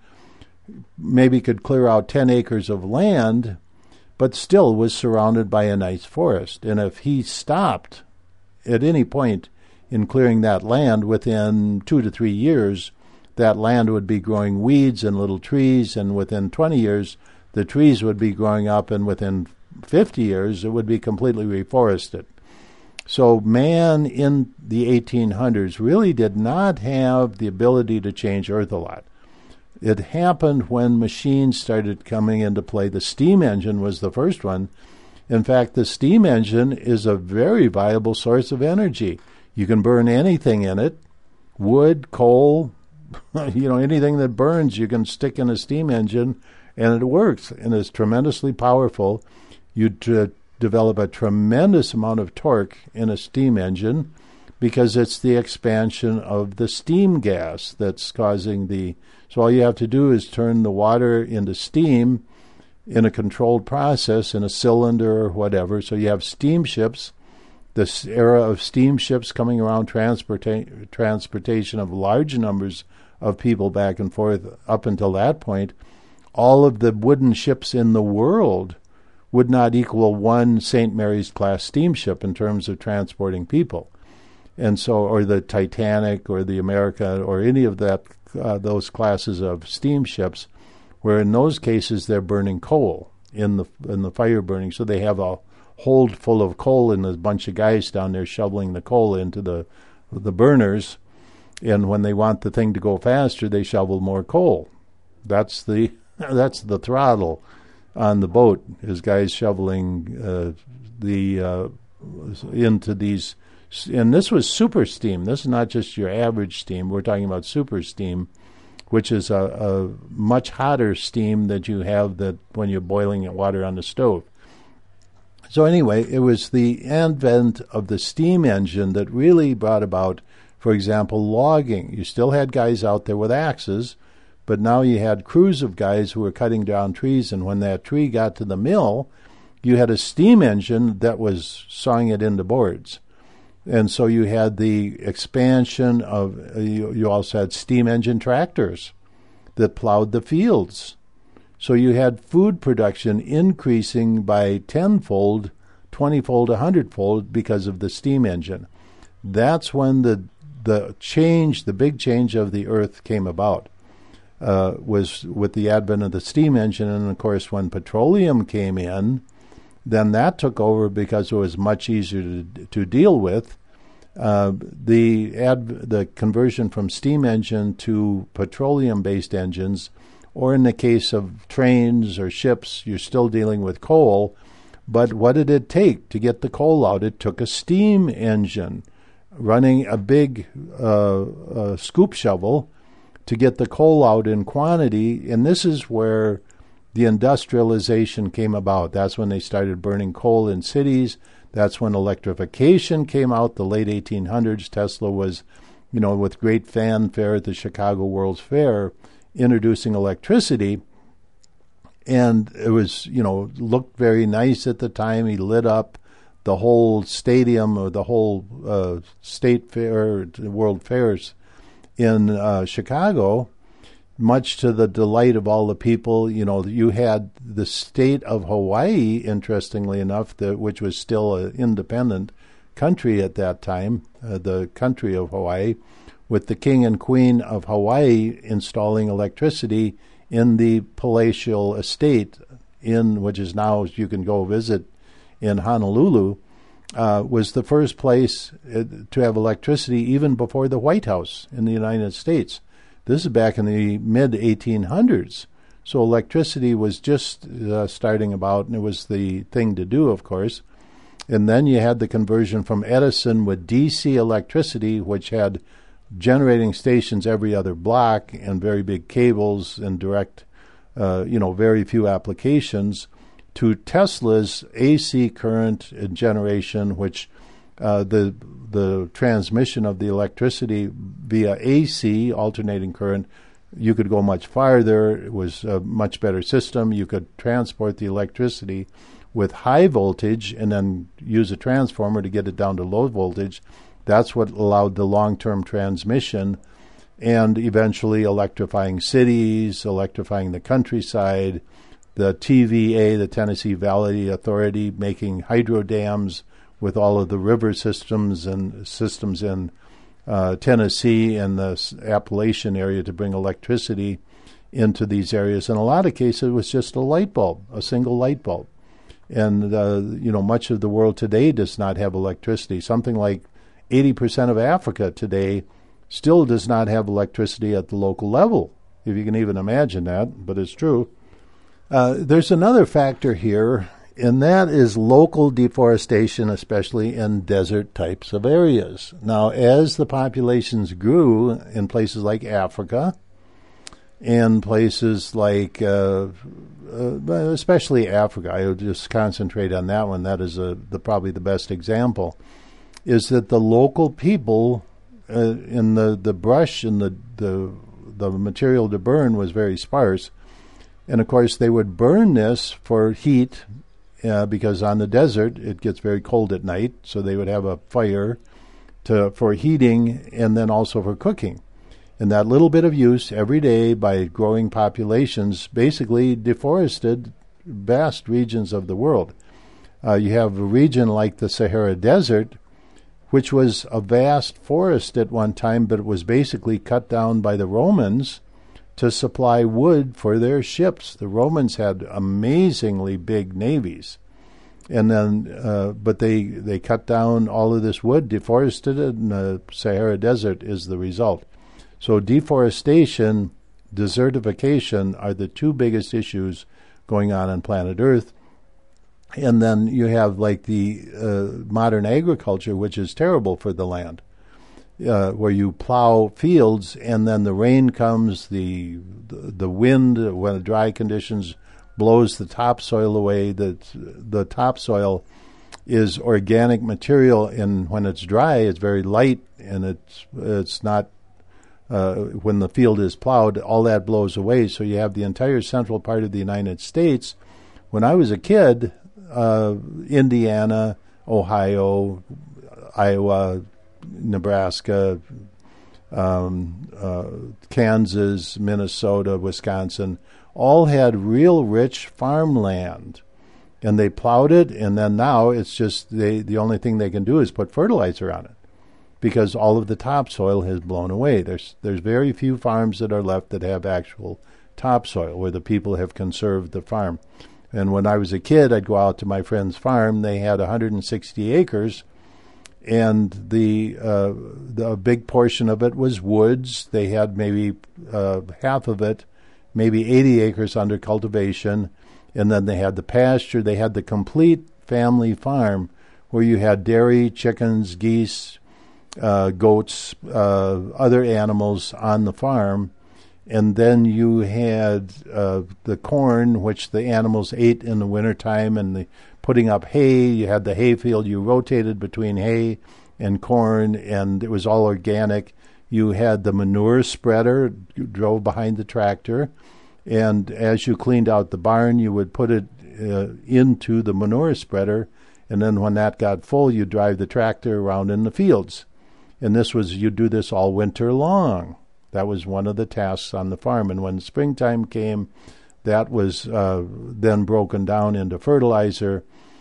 maybe could clear out ten acres of land, but still was surrounded by a nice forest. And if he stopped at any point in clearing that land, within two to three years, that land would be growing weeds and little trees, and within twenty years, the trees would be growing up, and within fifty years, it would be completely reforested. So man in the eighteen hundreds really did not have the ability to change Earth a lot. It happened when machines started coming into play. The steam engine was the first one. In fact, the steam engine is a very viable source of energy. You can burn anything in it, wood, coal, you know, anything that burns you can stick in a steam engine, and it works, and it's tremendously powerful. You d- develop a tremendous amount of torque in a steam engine because it's the expansion of the steam gas that's causing the... So all you have to do is turn the water into steam in a controlled process, in a cylinder or whatever. So you have steamships, this era of steamships coming around, transporta- transportation of large numbers of people back and forth. Up until that point, all of the wooden ships in the world would not equal one Saint Mary's class steamship in terms of transporting people. And so, or the Titanic or the America or any of that, uh, those classes of steamships, where in those cases they're burning coal in the in the fire burning. So they have a hold full of coal and a bunch of guys down there shoveling the coal into the the burners. And when they want the thing to go faster, they shovel more coal. That's the that's the throttle on the boat, is guys shoveling uh, the uh, into these. And this was super steam. This is not just your average steam. We're talking about super steam, which is a, a much hotter steam that you have that when you're boiling water on the stove. So anyway, it was the advent of the steam engine that really brought about, for example, logging. You still had guys out there with axes, but now you had crews of guys who were cutting down trees, and when that tree got to the mill, you had a steam engine that was sawing it into boards. And so you had the expansion of, uh, you, you also had steam engine tractors that plowed the fields. So you had food production increasing by tenfold, twenty-fold, a hundredfold because of the steam engine. That's when the the change, the big change of the earth came about, uh, was with the advent of the steam engine. And, of course, when petroleum came in, then that took over because it was much easier to, to deal with. Uh, the ad, the conversion from steam engine to petroleum-based engines, or in the case of trains or ships, you're still dealing with coal. But what did it take to get the coal out? It took a steam engine running a big uh, uh, scoop shovel to get the coal out in quantity. And this is where the industrialization came about. That's when they started burning coal in cities. That's when electrification came out, the late eighteen hundreds. Tesla was, you know, with great fanfare at the Chicago World's Fair, introducing electricity. And it was, you know, looked very nice at the time. He lit up the whole stadium or the whole uh, state fair, world fairs in uh, Chicago, much to the delight of all the people. You know, you had the state of Hawaii, interestingly enough, that, which was still an independent country at that time, uh, the country of Hawaii, with the king and queen of Hawaii installing electricity in the palatial estate, in which is now, you can go visit in Honolulu, uh, was the first place to have electricity even before the White House in the United States. This is back in the mid eighteen hundreds. So electricity was just uh, starting about, and it was the thing to do, of course. And then you had the conversion from Edison with D C electricity, which had generating stations every other block and very big cables and direct, uh, you know, very few applications, to Tesla's A C current generation, which uh, the the transmission of the electricity via A C, alternating current, you could go much farther. It was a much better system. You could transport the electricity with high voltage and then use a transformer to get it down to low voltage. That's what allowed the long-term transmission and eventually electrifying cities, electrifying the countryside, the T V A, the Tennessee Valley Authority, making hydro dams with all of the river systems and systems in uh, Tennessee and the Appalachian area to bring electricity into these areas. In a lot of cases, it was just a light bulb, a single light bulb. And, uh, you know, much of the world today does not have electricity. Something like eighty percent of Africa today still does not have electricity at the local level, if you can even imagine that, but it's true. Uh, there's another factor here, and that is local deforestation, especially in desert types of areas. Now, as the populations grew in places like Africa and places like, uh, uh, especially Africa, I would just concentrate on that one. That is a, the, probably the best example. is that the local people uh, in the, the brush and the, the the material to burn was very sparse. And, of course, they would burn this for heat uh, because on the desert it gets very cold at night, so they would have a fire to for heating and then also for cooking. And that little bit of use every day by growing populations basically deforested vast regions of the world. Uh, you have a region like the Sahara Desert, which was a vast forest at one time, but it was basically cut down by the Romans to supply wood for their ships. The Romans had amazingly big navies. And then, uh, but they, they cut down all of this wood, deforested it, and the Sahara Desert is the result. So deforestation, desertification are the two biggest issues going on on planet Earth. And then you have like the uh, modern agriculture, which is terrible for the land, uh, where you plow fields and then the rain comes, the the, the wind, when the dry conditions, blows the topsoil away. The, the topsoil is organic material, and when it's dry, it's very light, and it's it's not. Uh, when the field is plowed, all that blows away. So you have the entire central part of the United States. When I was a kid, uh, Indiana, Ohio, Iowa, Nebraska, um, uh, Kansas, Minnesota, Wisconsin, all had real rich farmland. And they plowed it, and then now it's just they, the only thing they can do is put fertilizer on it, because all of the topsoil has blown away. There's there's very few farms that are left that have actual topsoil, where the people have conserved the farm. And when I was a kid, I'd go out to my friend's farm. They had one hundred sixty acres, and the, uh, the a big portion of it was woods. They had maybe uh, half of it, maybe eighty acres under cultivation, and then they had the pasture. They had the complete family farm, where you had dairy, chickens, geese, Uh, goats, uh, other animals on the farm, and then you had uh, the corn, which the animals ate in the wintertime, and the putting up hay. You had the hay field. You rotated between hay and corn, and it was all organic. You had the manure spreader. You drove behind the tractor, and as you cleaned out the barn, you would put it uh, into the manure spreader, and then when that got full, you drive the tractor around in the fields. And this was, you do this all winter long. That was one of the tasks on the farm. And when springtime came, that was uh, then broken down into fertilizer,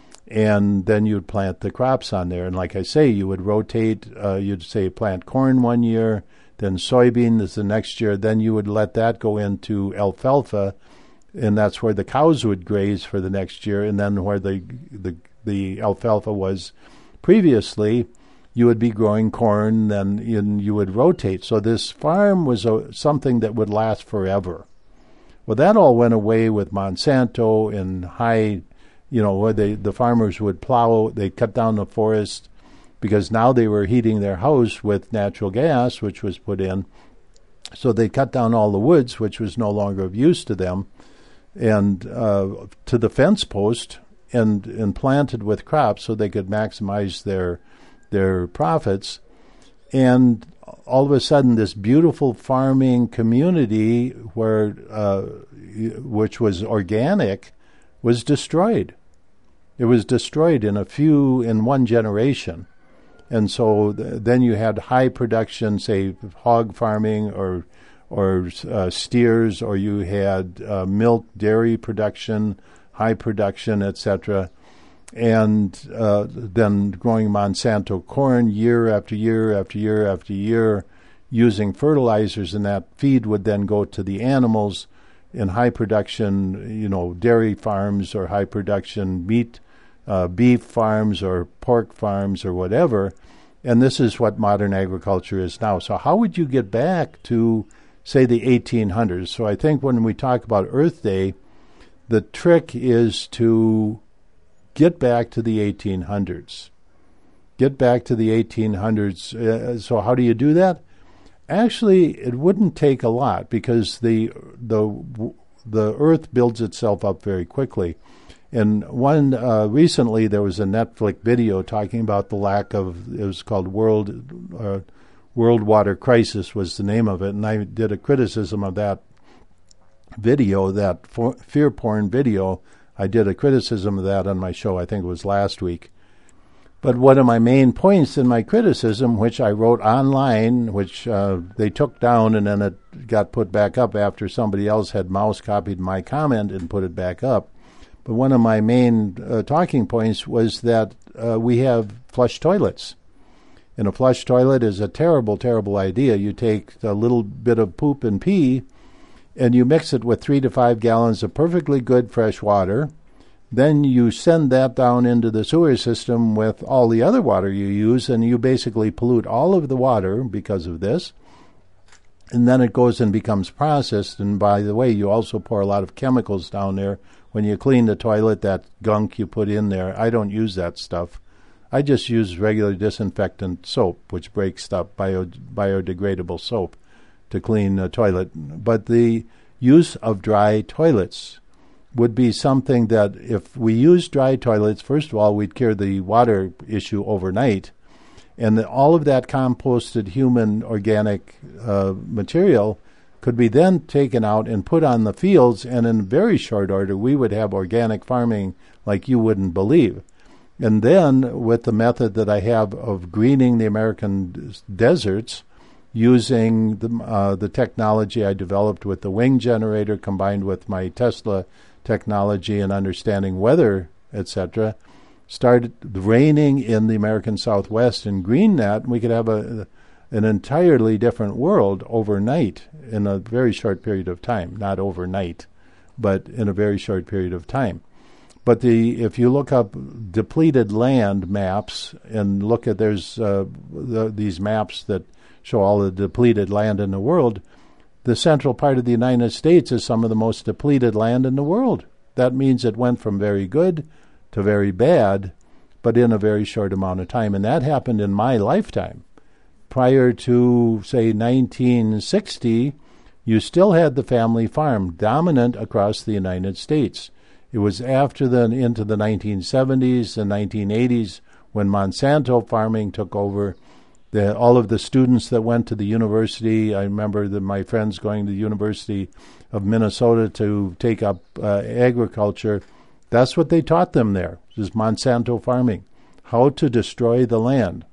and then you'd plant the crops on there. And like I say, you would rotate, uh, you'd say plant corn one year, then soybeans the next year, then you would let that go into alfalfa, and that's where the cows would graze for the next year. And then where the the, the alfalfa was previously, you would be growing corn, then you would rotate. So this farm was a, something that would last forever. Well, that all went away with Monsanto and high, you know, where they, the farmers would plow, they cut down the forest, because now they were heating their house with natural gas, which was put in. So they cut down all the woods, which was no longer of use to them, and uh, to the fence post, and, and planted with crops so they could maximize their their profits. And all of a sudden, this beautiful farming community, where uh, which was organic, was destroyed. It was destroyed in a few, in one generation. And so th- then you had high production, say hog farming or or uh, steers, or you had uh, milk, dairy production, high production, et cetera, and uh, then growing Monsanto corn year after year after year after year, using fertilizers, and that feed would then go to the animals in high production, you know, dairy farms or high production meat, uh, beef farms or pork farms or whatever. And this is what modern agriculture is now. So how would you get back to, say, the eighteen hundreds? So I think when we talk about Earth Day, the trick is to get back to the eighteen hundreds. Get back to the eighteen hundreds. Uh, so how do you do that? Actually, it wouldn't take a lot, because the the the Earth builds itself up very quickly. And one uh, recently there was a Netflix video talking about the lack of, it was called World uh, World Water Crisis was the name of it, and I did a criticism of that video, that for, fear porn video. I did a criticism of that on my show, I think it was last week. But one of my main points in my criticism, which I wrote online, which uh, they took down and then it got put back up after somebody else had mouse copied my comment and put it back up. But one of my main uh, talking points was that uh, we have flush toilets. And a flush toilet is a terrible, terrible idea. You take a little bit of poop and pee and you mix it with three to five gallons of perfectly good fresh water. Then you send that down into the sewer system with all the other water you use, and you basically pollute all of the water because of this. And then it goes and becomes processed. And by the way, you also pour a lot of chemicals down there. When you clean the toilet, that gunk you put in there, I don't use that stuff. I just use regular disinfectant soap, which breaks stuff, bio, biodegradable soap, to clean the toilet. But the use of dry toilets would be something that if we use dry toilets, first of all, we'd cure the water issue overnight. And the, all of that composted human organic uh, material could be then taken out and put on the fields, and in very short order, we would have organic farming like you wouldn't believe. And then with the method that I have of greening the American deserts, using the, uh, the technology I developed with the wing generator combined with my Tesla technology and understanding weather, et cetera, started raining in the American Southwest and green that, and we could have a, an entirely different world overnight in a very short period of time. Not overnight, but in a very short period of time. But the if you look up depleted land maps and look at, there's uh, the, these maps that show all the depleted land in the world, the central part of the United States is some of the most depleted land in the world. That means it went from very good to very bad, but in a very short amount of time. And that happened in my lifetime. Prior to, say, nineteen sixty, you still had the family farm dominant across the United States. It was after the into the nineteen seventies and nineteen eighties when Monsanto farming took over. The, all of the students that went to the university, I remember the, my friends going to the University of Minnesota to take up uh, agriculture. That's what they taught them there, is Monsanto farming, how to destroy the land.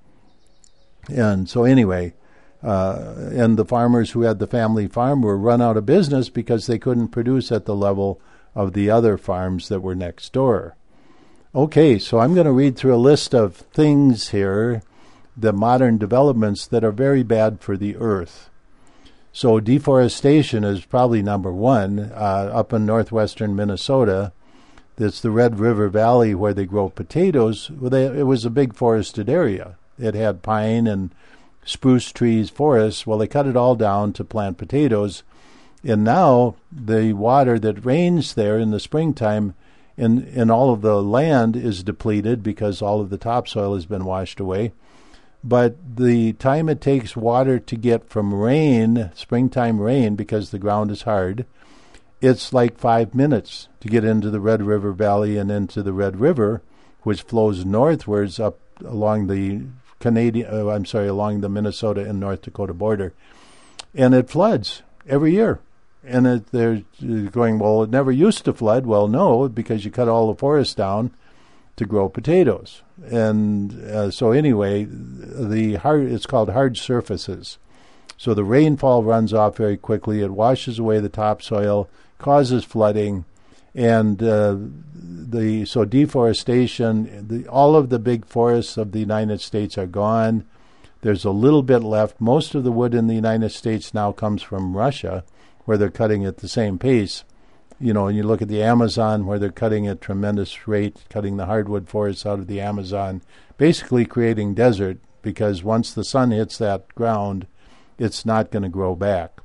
And so anyway, uh, and the farmers who had the family farm were run out of business because they couldn't produce at the level of the other farms that were next door. Okay, so I'm going to read through a list of things here, the modern developments that are very bad for the earth. So deforestation is probably number one. Uh, up in northwestern Minnesota, it's the Red River Valley where they grow potatoes. Well, they, it was a big forested area. It had pine and spruce trees, forests. Well, they cut it all down to plant potatoes. And now the water that rains there in the springtime in, in all of the land is depleted because all of the topsoil has been washed away. But the time it takes water to get from rain, springtime rain, because the ground is hard, it's like five minutes to get into the Red River Valley and into the Red River, which flows northwards up along the Canadian, uh, I'm sorry, along the Minnesota and North Dakota border. And it floods every year. And it, they're going, well, it never used to flood. Well, no, because you cut all the forest down to grow potatoes. And uh, so anyway, the hard, it's called hard surfaces. So the rainfall runs off very quickly. It washes away the topsoil, causes flooding, and uh, the so deforestation. The, all of the big forests of the United States are gone. There's a little bit left. Most of the wood in the United States now comes from Russia, where they're cutting at the same pace. You know, and you look at the Amazon, where they're cutting at tremendous rate, cutting the hardwood forests out of the Amazon, basically creating desert, because once the sun hits that ground, it's not going to grow back.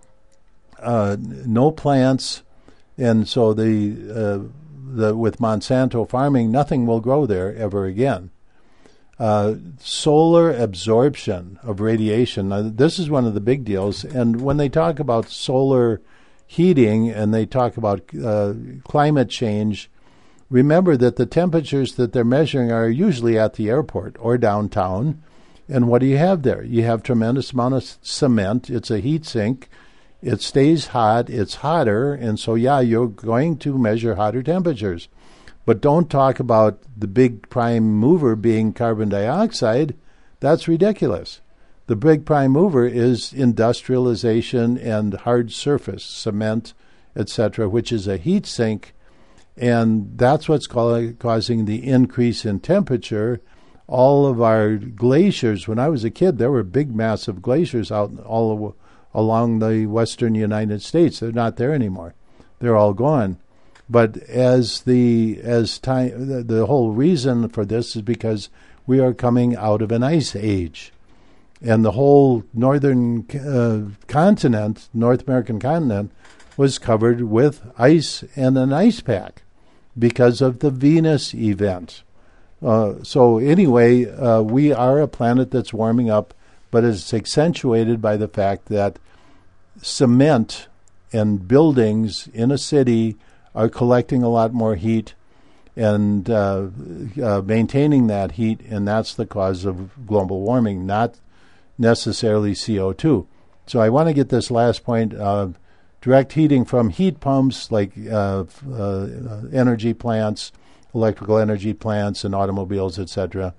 Uh, no plants, and so the uh, the with Monsanto farming, nothing will grow there ever again. Uh, solar absorption of radiation. Now, this is one of the big deals, and when they talk about solar heating and they talk about uh, climate change, remember that the temperatures that they're measuring are usually at the airport or downtown. And what do you have there? You have tremendous amount of cement. It's a heat sink. It stays hot. It's hotter. And so, yeah, you're going to measure hotter temperatures. But don't talk about the big prime mover being carbon dioxide. That's ridiculous. The big prime mover is industrialization and hard surface, cement, et cetera, which is a heat sink. And that's what's causing the increase in temperature. All of our glaciers, when I was a kid, there were big, massive glaciers out all along the western United States. They're not there anymore. They're all gone. But as the as time, the, the whole reason for this is because we are coming out of an ice age. And the whole northern uh, continent, North American continent, was covered with ice and an ice pack because of the Venus event. Uh, so anyway, uh, we are a planet that's warming up, but it's accentuated by the fact that cement and buildings in a city are collecting a lot more heat and uh, uh, maintaining that heat, and that's the cause of global warming, not necessarily C O two. So I want to get this last point. Uh, direct heating from heat pumps like uh, uh, energy plants, electrical energy plants and automobiles, et cetera.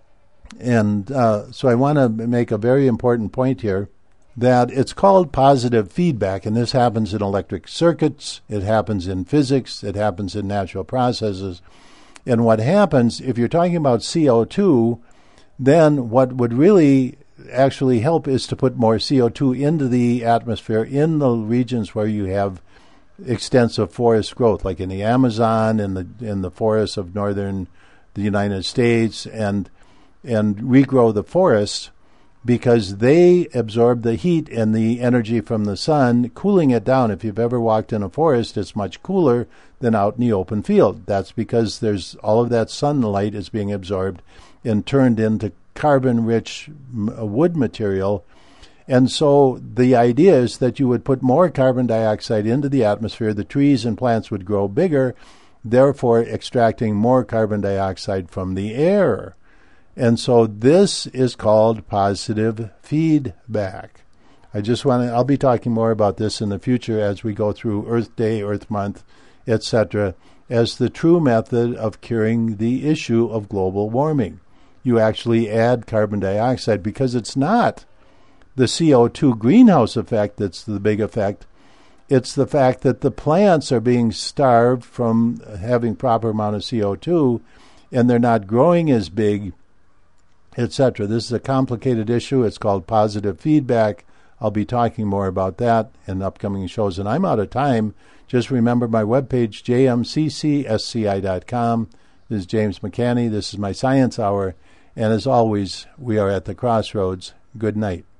And uh, so I want to make a very important point here that it's called positive feedback, and this happens in electric circuits, it happens in physics, it happens in natural processes. And what happens, if you're talking about C O two, then what would really actually help is to put more C O two into the atmosphere in the regions where you have extensive forest growth, like in the Amazon, in the in the forests of northern the United States, and and regrow the forests because they absorb the heat and the energy from the sun, cooling it down. If you've ever walked in a forest, it's much cooler than out in the open field. That's because there's all of that sunlight is being absorbed and turned into carbon-rich wood material. And so the idea is that you would put more carbon dioxide into the atmosphere, the trees and plants would grow bigger, therefore extracting more carbon dioxide from the air. And so this is called positive feedback. I just want to, I'll be talking more about this in the future as we go through Earth Day, Earth Month, et cetera, as the true method of curing the issue of global warming. You actually add carbon dioxide because it's not the C O two greenhouse effect that's the big effect. It's the fact that the plants are being starved from having proper amount of C O two and they're not growing as big, et cetera. This is a complicated issue. It's called positive feedback. I'll be talking more about that in upcoming shows. And I'm out of time. Just remember my webpage, j m c c s c i dot com. This is James McCanney. This is my Science Hour. And as always, we are at the crossroads. Good night.